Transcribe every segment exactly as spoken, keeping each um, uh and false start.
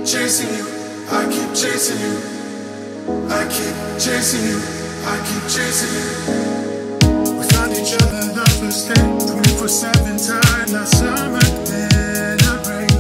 chasing you, I keep chasing you. I keep chasing you, I keep chasing you. We found each other the first day, twenty-four seven time last summer, then a break.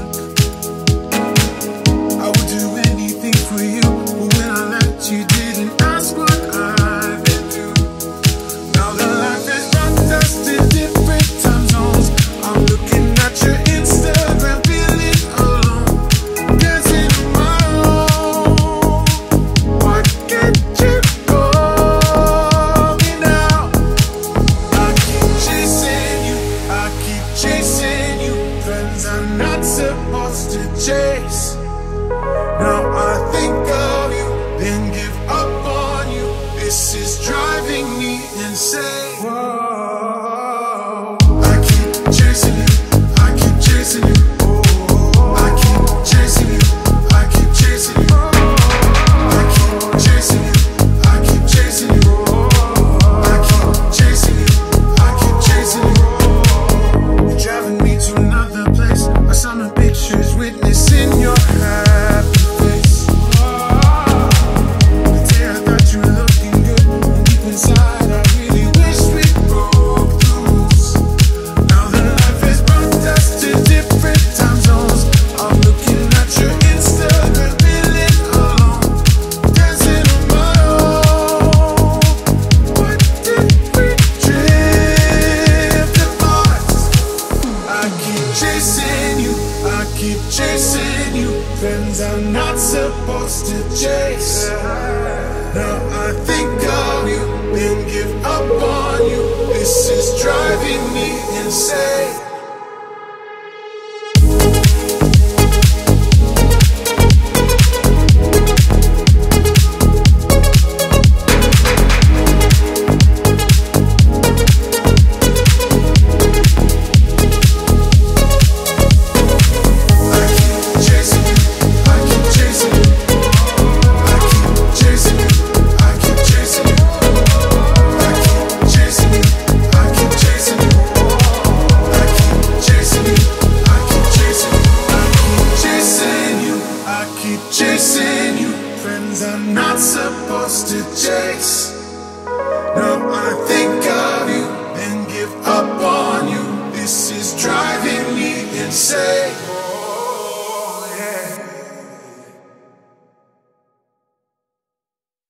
I would do anything for you, but when I left you didn't ask what I've been through. Now that life has brought us to different time zones, I'm looking at your Instagram, feeling alone, dancing on my own. Why can't you call me now? I keep chasing you, I keep chasing you. Friends I'm not supposed to chase. Now I think of you, then give up on you. This is driving me insane. Whoa. I keep chasing you, I keep chasing you. I keep chasing you, I keep chasing you. I keep chasing you, I keep chasing you. I keep chasing you, I keep chasing you. You're driving me to another place. I saw my pictures, witnessing your happy face. The day I thought you were looking good, and deep inside I really wish we broke the rules. Now that life has brought us to different time zones, I'm looking at your Instagram, feeling alone, dancing on my own. What did we drift apart? I keep chasing you, I keep chasing you. Friends I'm not supposed to chase. Now I think of you, then give up on you. This is driving me insane.